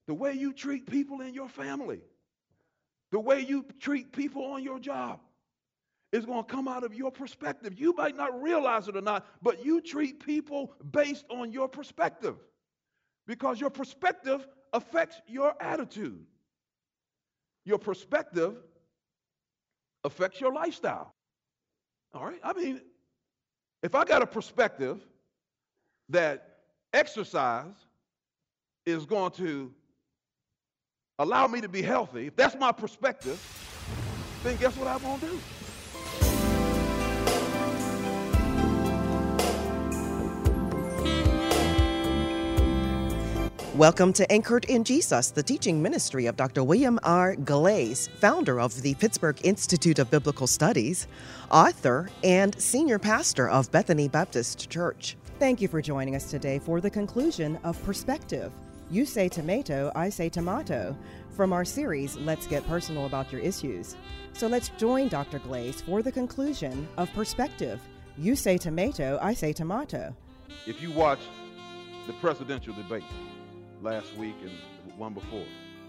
the way you treat people in your family, the way you treat people on your job is going to come out of your perspective. You might not realize it or not, but you treat people based on your perspective because your perspective affects your attitude. Your perspective affects your lifestyle. All right? I mean, if I got a perspective that exercise is going to allow me to be healthy, if that's my perspective, then guess what I'm going to do? Welcome to Anchored in Jesus, the teaching ministry of Dr. William R. Glaze, founder of the Pittsburgh Institute of Biblical Studies, author, and senior pastor of Bethany Baptist Church. Thank you for joining us today for the conclusion of Perspective. You say tomato, I say tomato, from our series, Let's Get Personal About Your Issues. So let's join Dr. Glaze for the conclusion of Perspective. You say tomato, I say tomato. If you watch the presidential debate last week and one before,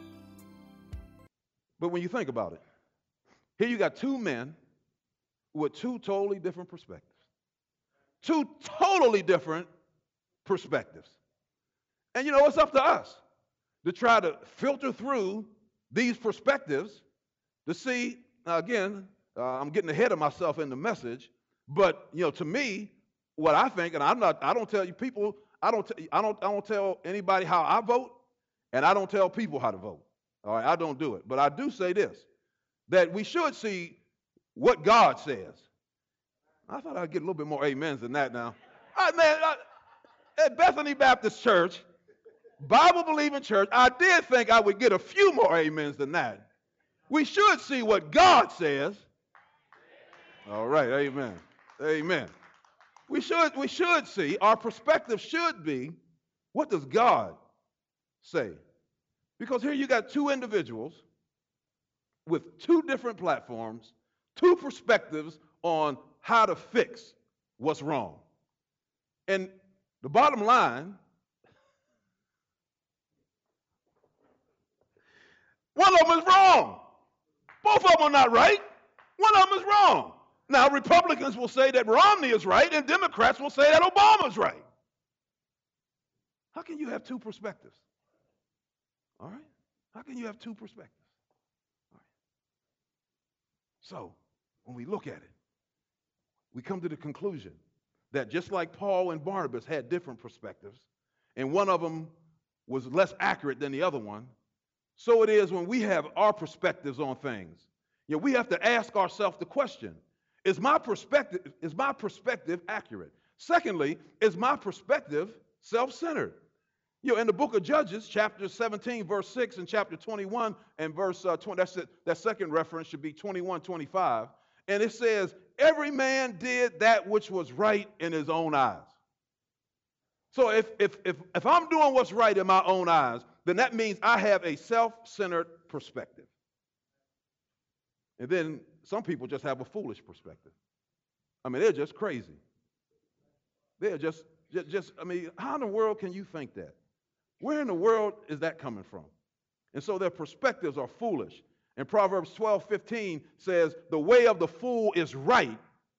but when you think about it, here you got two men with two totally different perspectives. Two totally different perspectives. And you know, it's up to us to try to filter through these perspectives to see, now again, I'm getting ahead of myself in the message, but you know, to me, what I think, and I don't tell you people, I don't tell anybody how I vote, and I don't tell people how to vote. All right, I don't do it. But I do say this, that we should see what God says. I thought I'd get a little bit more amens than that now. At Bethany Baptist Church, Bible-believing church, I did think I would get a few more amens than that. We should see what God says. All right, amen. Amen. We should see, our perspective should be, what does God say? Because here you got two individuals with two different platforms, two perspectives on how to fix what's wrong. And the bottom line, one of them is wrong. Both of them are not right. One of them is wrong. Now, Republicans will say that Romney is right, and Democrats will say that Obama's right. How can you have two perspectives? All right? How can you have two perspectives? All right. So, when we look at it, we come to the conclusion that just like Paul and Barnabas had different perspectives, and one of them was less accurate than the other one, so it is when we have our perspectives on things. You know, we have to ask ourselves the question, is my perspective accurate? Secondly, is my perspective self-centered? You know, in the book of Judges, chapter 17, verse 6, and chapter 21 and verse 20, that's it, that second reference should be 21:25. And it says, every man did that which was right in his own eyes. So if I'm doing what's right in my own eyes, then that means I have a self-centered perspective. And then some people just have a foolish perspective. I mean, they're just crazy. They're just, I mean, how in the world can you think that? Where in the world is that coming from? And so their perspectives are foolish. And Proverbs 12:15 says, the way of the fool is right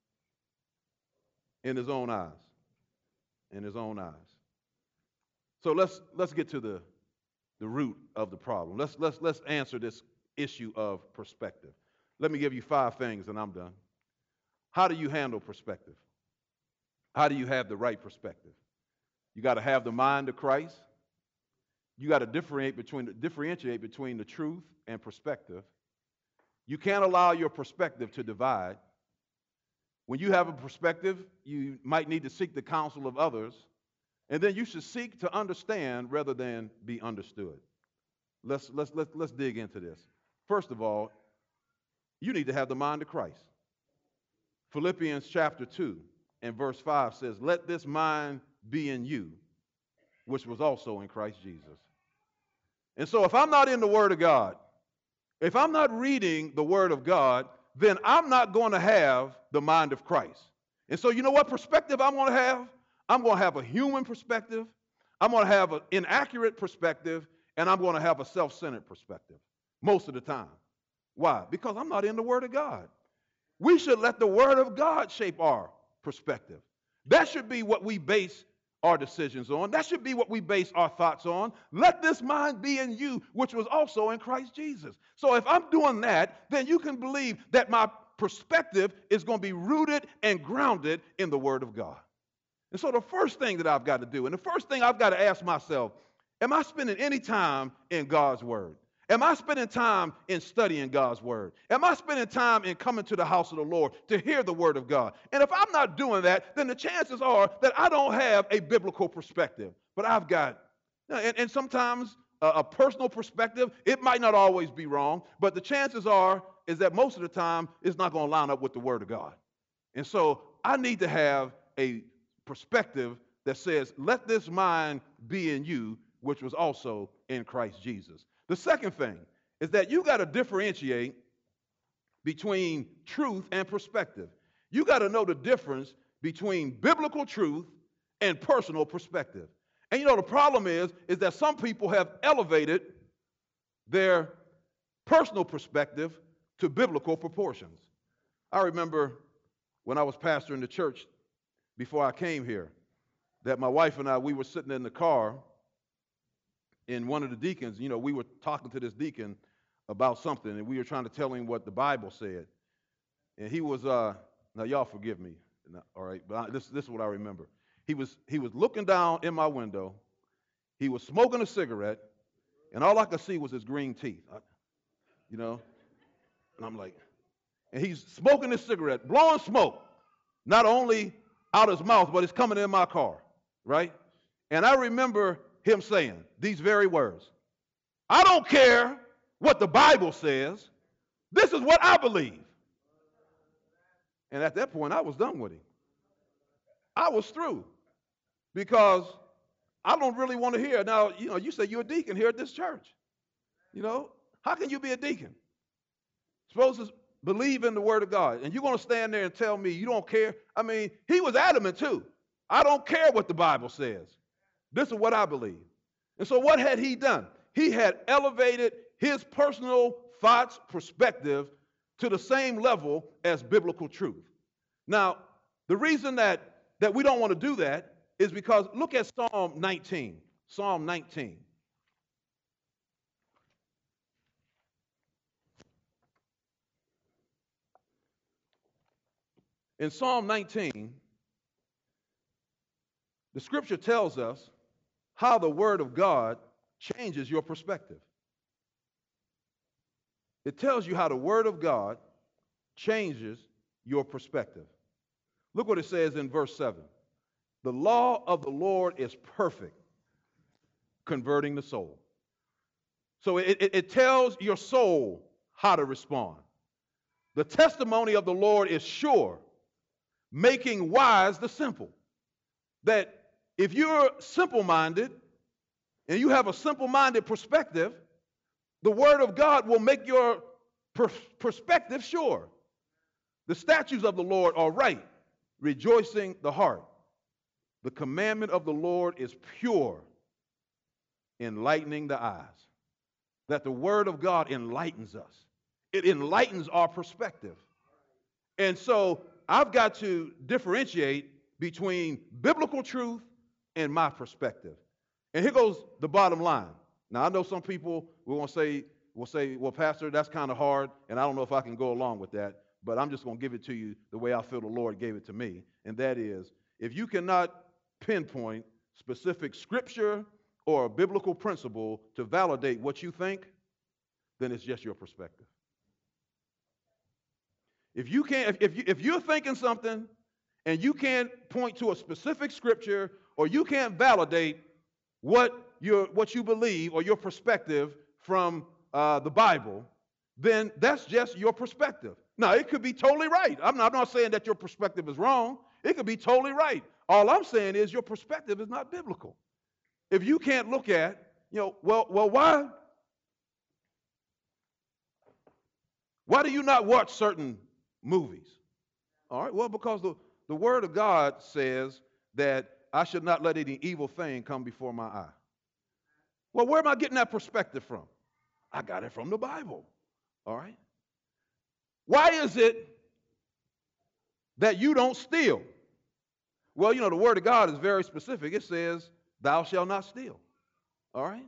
in his own eyes. In his own eyes. So let's get to the root of the problem. Let's answer this issue of perspective. Let me give you 5 things and I'm done. How do you handle perspective? How do you have the right perspective? You got to have the mind of Christ. You got to differentiate between the truth and perspective. You can't allow your perspective to divide. When you have a perspective, you might need to seek the counsel of others, and then you should seek to understand rather than be understood. Let's dig into this. First of all, you need to have the mind of Christ. Philippians chapter 2 and verse 5 says, let this mind be in you, which was also in Christ Jesus. And so if I'm not in the Word of God, if I'm not reading the Word of God, then I'm not going to have the mind of Christ. And so you know what perspective I'm going to have? I'm going to have a human perspective. I'm going to have an inaccurate perspective. and I'm going to have a self-centered perspective most of the time. Why? Because I'm not in the Word of God. We should let the Word of God shape our perspective. That should be what we base our decisions on. That should be what we base our thoughts on. Let this mind be in you, which was also in Christ Jesus. So if I'm doing that, then you can believe that my perspective is going to be rooted and grounded in the Word of God. And so the first thing that I've got to do, and the first thing I've got to ask myself, am I spending any time in God's Word? Am I spending time in studying God's Word? Am I spending time in coming to the house of the Lord to hear the Word of God? And if I'm not doing that, then the chances are that I don't have a biblical perspective. But I've got, and sometimes a personal perspective, it might not always be wrong, but the chances is that most of the time it's not going to line up with the Word of God. And so I need to have a perspective that says, let this mind be in you, which was also in Christ Jesus. The second thing is that you got to differentiate between truth and perspective. You got to know the difference between biblical truth and personal perspective. And the problem is that some people have elevated their personal perspective to biblical proportions. I remember when I was pastoring the church before I came here, that my wife and I, we were sitting in the car, and one of the deacons, we were talking to this deacon about something, and we were trying to tell him what the Bible said. And he was, now y'all forgive me, all right, but this is what I remember. He was looking down in my window. He was smoking a cigarette, and all I could see was his green teeth, and I'm like, and he's smoking this cigarette, blowing smoke, not only out his mouth, but it's coming in my car, right? And I remember him saying these very words: I don't care what the Bible says. This is what I believe. And at that point, I was done with him. I was through, because I don't really want to hear. Now, you say you're a deacon here at this church. How can you be a deacon? Supposed to believe in the Word of God, and you're going to stand there and tell me you don't care? I mean, he was adamant too. I don't care what the Bible says. This is what I believe. And so what had he done? He had elevated his personal thoughts, perspective, to the same level as biblical truth. Now, the reason that we don't want to do that is because look at Psalm 19. Psalm 19. In Psalm 19, the scripture tells us how the Word of God changes your perspective. It tells you how the Word of God changes your perspective. Look what it says in verse 7. The law of the Lord is perfect, converting the soul. So it tells your soul how to respond. The testimony of the Lord is sure, making wise the simple. That if you're simple-minded and you have a simple-minded perspective, the Word of God will make your perspective sure. The statutes of the Lord are right, rejoicing the heart. The commandment of the Lord is pure, enlightening the eyes. That the Word of God enlightens us. It enlightens our perspective. And so I've got to differentiate between biblical truth and my perspective. And here goes the bottom line. Now, I know some people will say, well, Pastor, that's kind of hard, and I don't know if I can go along with that, but I'm just going to give it to you the way I feel the Lord gave it to me. And that is, if you cannot pinpoint specific scripture or a biblical principle to validate what you think, then it's just your perspective. If you're thinking something and you can't point to a specific scripture, or you can't validate what you believe or your perspective from the Bible, then that's just your perspective. Now, it could be totally right. I'm not saying that your perspective is wrong. It could be totally right. All I'm saying is your perspective is not biblical. If you can't look at, why do you not watch certain movies? All right, well, because the Word of God says that I should not let any evil thing come before my eye. Well, where am I getting that perspective from? I got it from the Bible. All right? Why is it that you don't steal? Well, you know, the word of God is very specific. It says, thou shalt not steal. All right?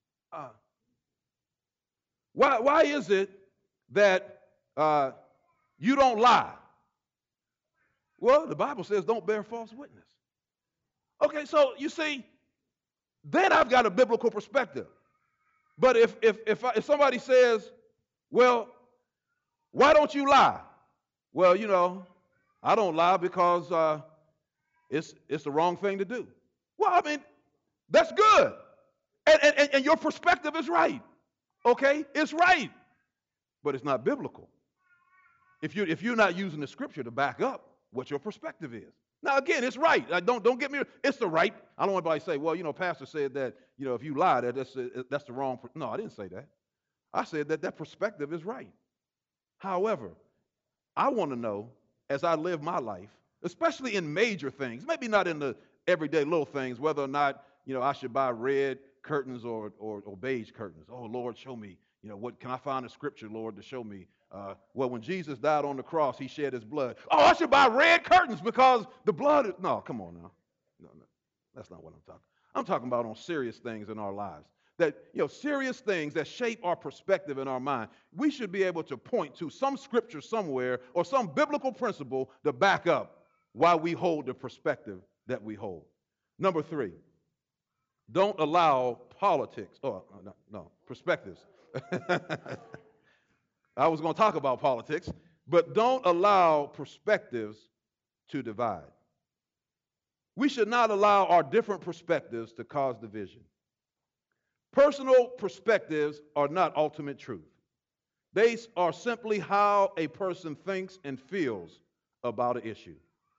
Why is it that you don't lie? Well, the Bible says don't bear false witness. Okay, so you see, then I've got a biblical perspective. But if somebody says, well, why don't you lie? Well, you know, I don't lie because it's the wrong thing to do. Well, I mean, that's good. And your perspective is right. Okay? It's right. But it's not biblical. If you're not using the scripture to back up what your perspective is. Now, again, it's right. Don't get me. It's the right. I don't want anybody to say, well, you know, pastor said that, you know, if you lie, that's the wrong. No, I didn't say that. I said that perspective is right. However, I want to know, as I live my life, especially in major things, maybe not in the everyday little things, whether or not, you know, I should buy red curtains or beige curtains. Oh, Lord, show me, you know, what can I find in scripture, Lord, to show me? Well, when Jesus died on the cross, he shed his blood. Oh, I should buy red curtains because the blood is... No, come on now. No, that's not what I'm talking. I'm talking about on serious things in our lives. That, you know, serious things that shape our perspective in our mind. We should be able to point to some scripture somewhere or some biblical principle to back up why we hold the perspective that we hold. Number 3, don't allow politics. Oh, no, perspectives. I was going to talk about politics, but don't allow perspectives to divide. We should not allow our different perspectives to cause division. Personal perspectives are not ultimate truth. They are simply how a person thinks and feels about an issue.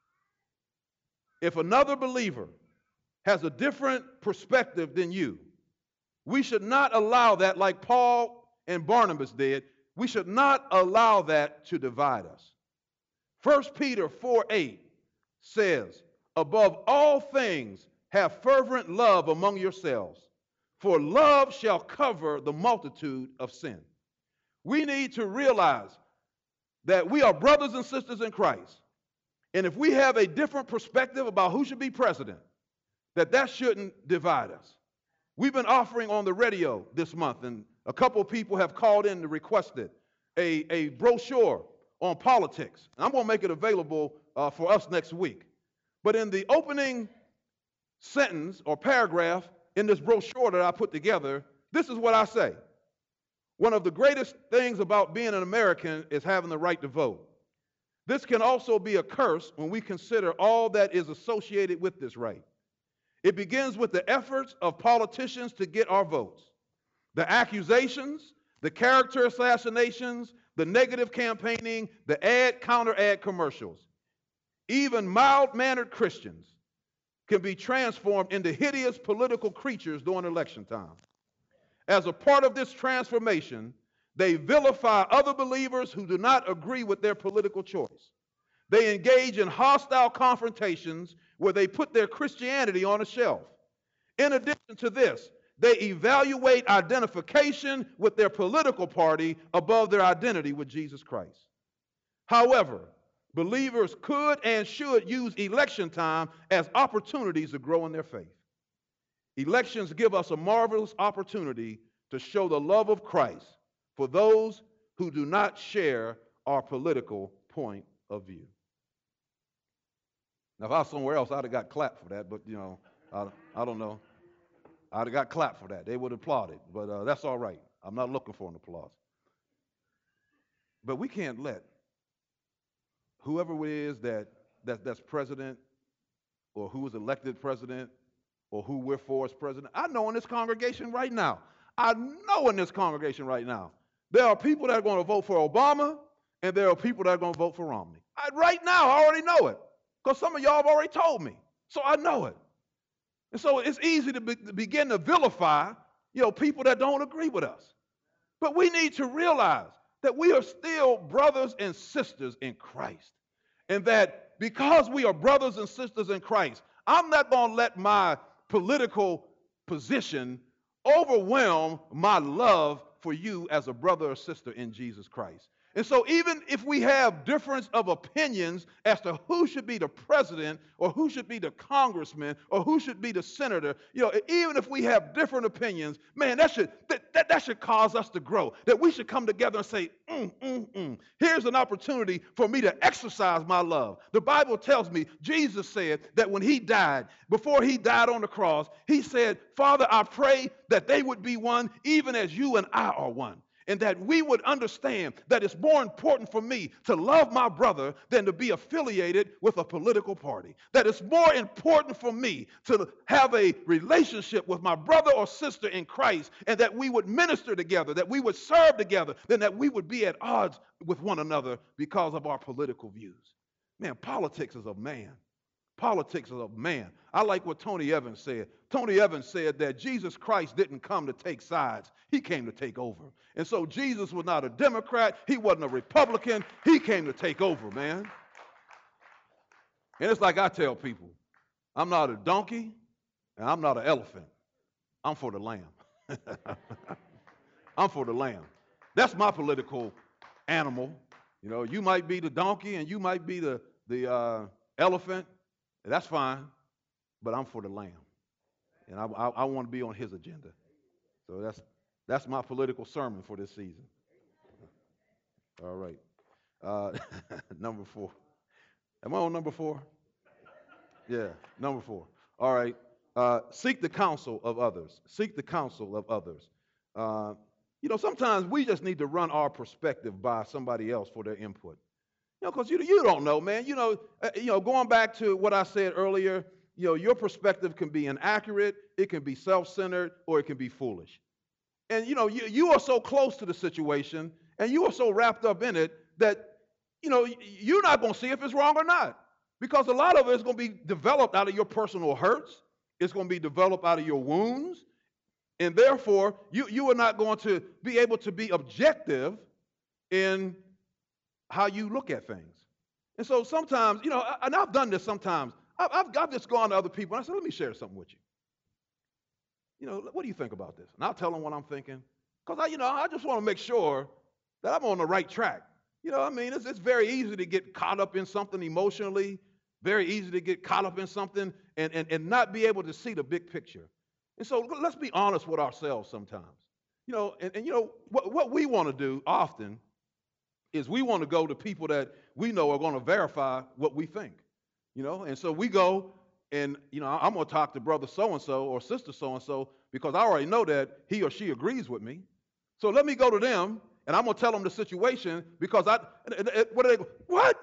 If another believer has a different perspective than you, we should not allow that, like Paul and Barnabas did, we should not allow that to divide us. 1 Peter 4:8 says, above all things, have fervent love among yourselves, for love shall cover the multitude of sin. We need to realize that we are brothers and sisters in Christ. And if we have a different perspective about who should be president, that shouldn't divide us. We've been offering on the radio this month, and a couple of people have called in to request it, a brochure on politics. And I'm going to make it available for us next week. But in the opening sentence or paragraph in this brochure that I put together, this is what I say. One of the greatest things about being an American is having the right to vote. This can also be a curse when we consider all that is associated with this right. It begins with the efforts of politicians to get our votes, the accusations, the character assassinations, the negative campaigning, the counter-ad commercials. Even mild-mannered Christians can be transformed into hideous political creatures during election time. As a part of this transformation, they vilify other believers who do not agree with their political choice. They engage in hostile confrontations where they put their Christianity on a shelf. In addition to this, they evaluate identification with their political party above their identity with Jesus Christ. However, believers could and should use election time as opportunities to grow in their faith. Elections give us a marvelous opportunity to show the love of Christ for those who do not share our political point of view. Now, if I was somewhere else, I'd have got clapped for that, but, you know, I don't know. I'd have got clapped for that. They would have applauded, but that's all right. I'm not looking for an applause. But we can't let whoever it is that's president or who is elected president or who we're for as president. I know in this congregation right now, there are people that are going to vote for Obama and there are people that are going to vote for Romney. Right now, I already know it because some of y'all have already told me. So I know it. And so it's easy to begin to vilify, people that don't agree with us. But we need to realize that we are still brothers and sisters in Christ. And that because we are brothers and sisters in Christ, I'm not going to let my political position overwhelm my love for you as a brother or sister in Jesus Christ. And so even if we have difference of opinions as to who should be the president or who should be the congressman or who should be the senator, even if we have different opinions, man, that should cause us to grow. That we should come together and say, here's an opportunity for me to exercise my love. The Bible tells me Jesus said that when he died, before he died on the cross, he said, Father, I pray that they would be one even as you and I are one. And that we would understand that it's more important for me to love my brother than to be affiliated with a political party. That it's more important for me to have a relationship with my brother or sister in Christ, and that we would minister together, that we would serve together, than that we would be at odds with one another because of our political views. Man, politics is of man. Politics is of man. I like what Tony Evans said. Tony Evans said that Jesus Christ didn't come to take sides. He came to take over. And so Jesus was not a Democrat. He wasn't a Republican. He came to take over, man. And it's like I tell people, I'm not a donkey and I'm not an elephant. I'm for the lamb. I'm for the lamb. That's my political animal. You might be the donkey and you might be the elephant. That's fine, but I'm for the lamb, and I want to be on his agenda. So that's my political sermon for this season. All right, number 4. Am I on number 4? Yeah, number 4. All right, seek the counsel of others. Seek the counsel of others. Sometimes we just need to run our perspective by somebody else for their input. Because you don't know, man. Going back to what I said earlier, your perspective can be inaccurate, it can be self-centered, or it can be foolish. And you are so close to the situation, and you are so wrapped up in it that you're not going to see if it's wrong or not, because a lot of it is going to be developed out of your personal hurts. It's going to be developed out of your wounds, and therefore you are not going to be able to be objective in how you look at things. And so sometimes, and I've done this sometimes, I've just gone to other people and I said, let me share something with you. What do you think about this? And I'll tell them what I'm thinking, because I just want to make sure that I'm on the right track. It's very easy to get caught up in something emotionally, very easy to get caught up in something and not be able to see the big picture. And so let's be honest with ourselves sometimes. What we want to do often is we want to go to people that we know are going to verify what we think, and so we go and, I'm going to talk to brother so-and-so or sister so-and-so because I already know that he or she agrees with me. So let me go to them and I'm going to tell them the situation because what?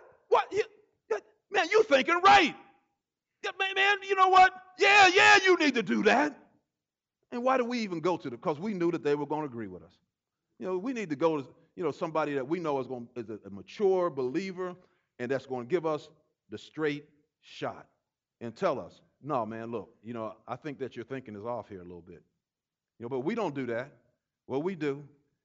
Man, you thinking right. Yeah, man, you know what? Yeah, you need to do that. And why do we even go to them? Because we knew that they were going to agree with us. We need to go to somebody that we know is a mature believer and that's going to give us the straight shot and tell us, no, man, look, I think that your thinking is off here a little bit. But we don't do that. What we do,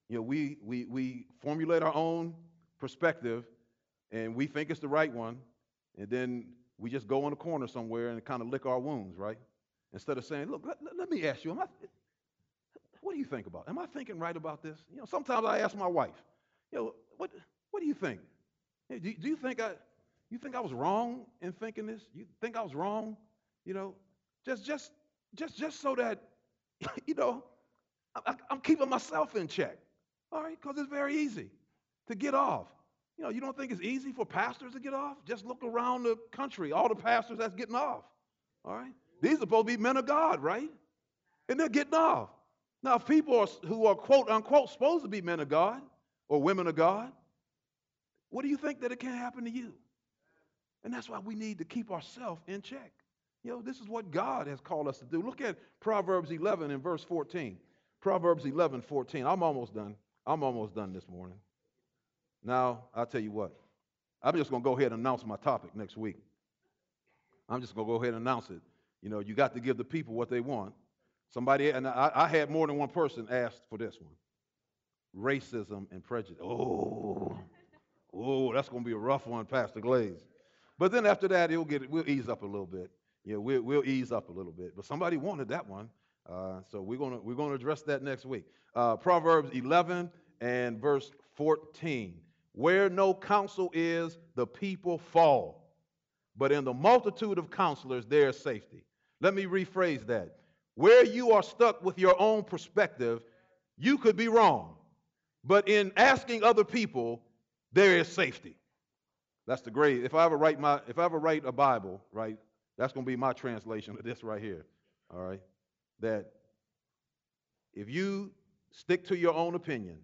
we formulate our own perspective and we think it's the right one, and then we just go in a corner somewhere and kind of lick our wounds, right? Instead of saying, look, let me ask you, what do you think about it? Am I thinking right about this? Sometimes I ask my wife, what do you think? Hey, do you think I was wrong in thinking this? You think I was wrong? Just so that, I'm keeping myself in check. All right, because it's very easy to get off. You don't think it's easy for pastors to get off? Just look around the country, all the pastors that's getting off. All right, these are supposed to be men of God, right? And they're getting off. Now, if people who are, quote, unquote, supposed to be men of God or women of God, what do you think that it can't happen to you? And that's why we need to keep ourselves in check. This is what God has called us to do. Look at Proverbs 11 and verse 14. Proverbs 11:14. I'm almost done this morning. Now, I'll tell you what. I'm just going to go ahead and announce my topic next week. I'm just going to go ahead and announce it. You got to give the people what they want. Somebody, and I had more than one person ask for this one. Racism and prejudice. Oh, that's going to be a rough one, Pastor Glaze. But then after that, we'll ease up a little bit. We'll ease up a little bit. But somebody wanted that one. So we're gonna address that next week. Proverbs 11 and verse 14. Where no counsel is, the people fall, but in the multitude of counselors there is safety. Let me rephrase that. Where you are stuck with your own perspective, you could be wrong, but in asking other people, there is safety. That's the great. If I ever write a Bible, right, that's going to be my translation of this right here. All right, that if you stick to your own opinion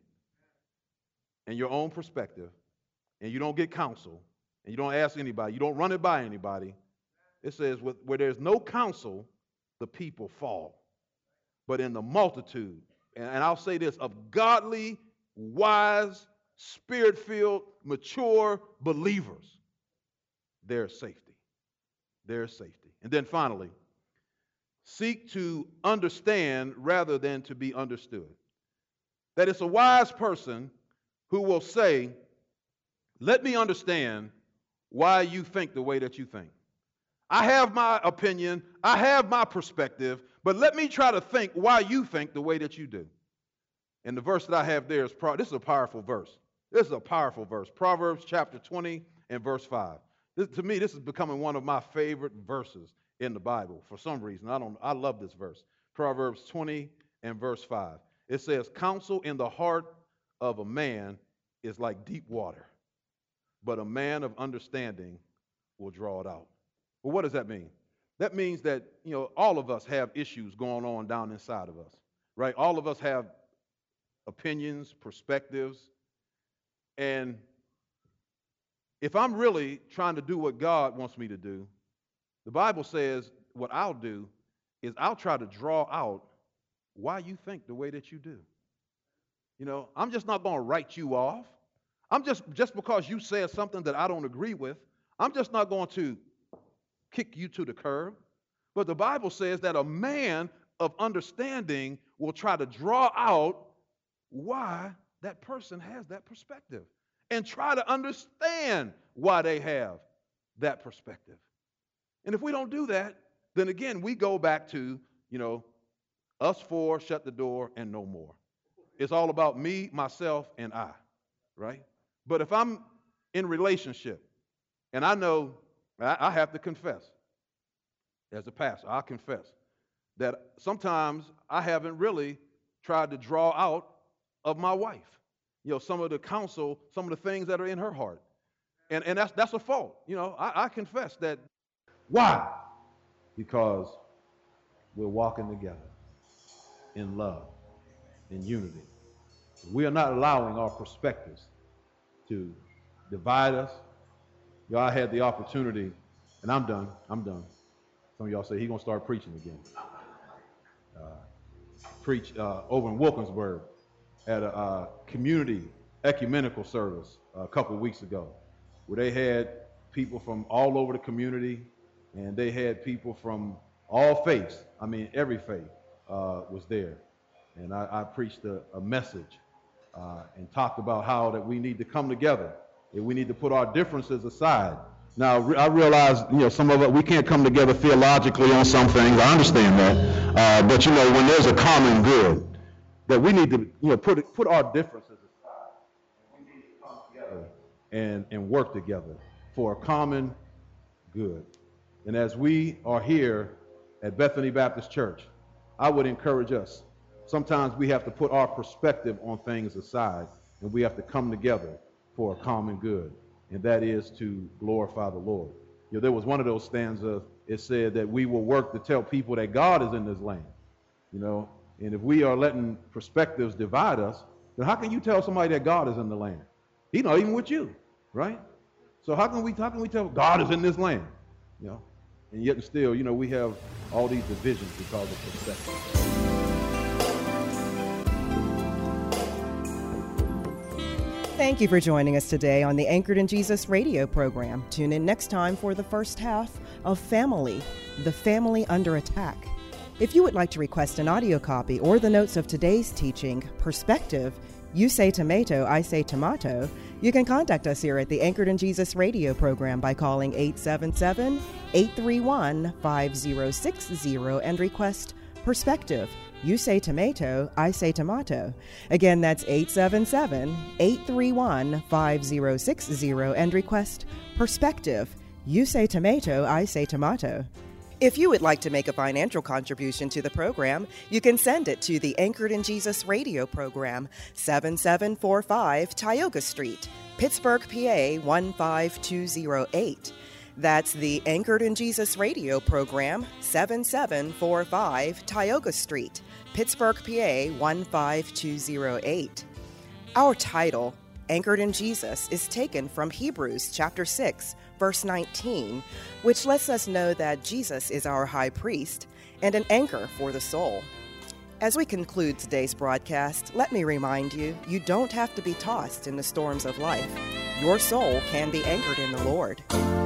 and your own perspective, and you don't get counsel, and you don't ask anybody, you don't run it by anybody, it says, where there's no counsel, the people fall. But in the multitude, and I'll say this, of godly, wise, spirit-filled, mature believers, there's safety. There's safety. And then finally, seek to understand rather than to be understood. That it's a wise person who will say, let me understand why you think the way that you think. I have my opinion, I have my perspective, but let me try to think why you think the way that you do. And the verse that I have there is, this is a powerful verse. This is a powerful verse. Proverbs chapter 20 and verse 5. To me, this is becoming one of my favorite verses in the Bible for some reason. I love this verse. Proverbs 20 and verse 5. It says, counsel in the heart of a man is like deep water, but a man of understanding will draw it out. Well, what does that mean? That means that, all of us have issues going on down inside of us, right? All of us have opinions, perspectives, and if I'm really trying to do what God wants me to do, the Bible says what I'll do is I'll try to draw out why you think the way that you do. I'm just not going to write you off. I'm just because you said something that I don't agree with, I'm just not going to kick you to the curb. But the Bible says that a man of understanding will try to draw out why that person has that perspective and try to understand why they have that perspective. And if we don't do that, then again, we go back to, us four, shut the door, and no more. It's all about me, myself, and I, right? But if I'm in relationship, and I know I have to confess, as a pastor, I confess that sometimes I haven't really tried to draw out of my wife, some of the counsel, some of the things that are in her heart. And that's a fault. I confess that. Why? Because we're walking together in love, in unity. We are not allowing our perspectives to divide us. I had the opportunity, and I'm done. Some of y'all say he's going to start preaching again. Preach over in Wilkinsburg at a community ecumenical service a couple of weeks ago, where they had people from all over the community, and they had people from all faiths. Every faith was there. And I preached a message and talked about how that we need to come together and we need to put our differences aside. Now, I realize, some of us, we can't come together theologically on some things. I understand that. But, when there's a common good, that we need to, put our differences aside. We need to come together and work together for a common good. And as we are here at Bethany Baptist Church, I would encourage us. Sometimes we have to put our perspective on things aside, and we have to come together for a common good, and that is to glorify the Lord. There was one of those stanzas, it said that we will work to tell people that God is in this land, and if we are letting perspectives divide us, then how can you tell somebody that God is in the land? He's not even with you, right? So how can we tell God is in this land, and yet still, we have all these divisions because of perspective. Thank you for joining us today on the Anchored in Jesus radio program. Tune in next time for the first half of Family, the Family Under Attack. If you would like to request an audio copy or the notes of today's teaching, Perspective, You Say Tomato, I Say Tomato, you can contact us here at the Anchored in Jesus radio program by calling 877-831-5060 and request Perspective. You say tomato, I say tomato. Again, that's 877-831-5060 and request Perspective. You say tomato, I say tomato. If you would like to make a financial contribution to the program, you can send it to the Anchored in Jesus radio program, 7745 Tioga Street, Pittsburgh, PA 15208. That's the Anchored in Jesus radio program, 7745 Tioga Street, Pittsburgh, PA 15208. Our title, Anchored in Jesus, is taken from Hebrews chapter 6, verse 19, which lets us know that Jesus is our high priest and an anchor for the soul. As we conclude today's broadcast, let me remind you, you don't have to be tossed in the storms of life. Your soul can be anchored in the Lord.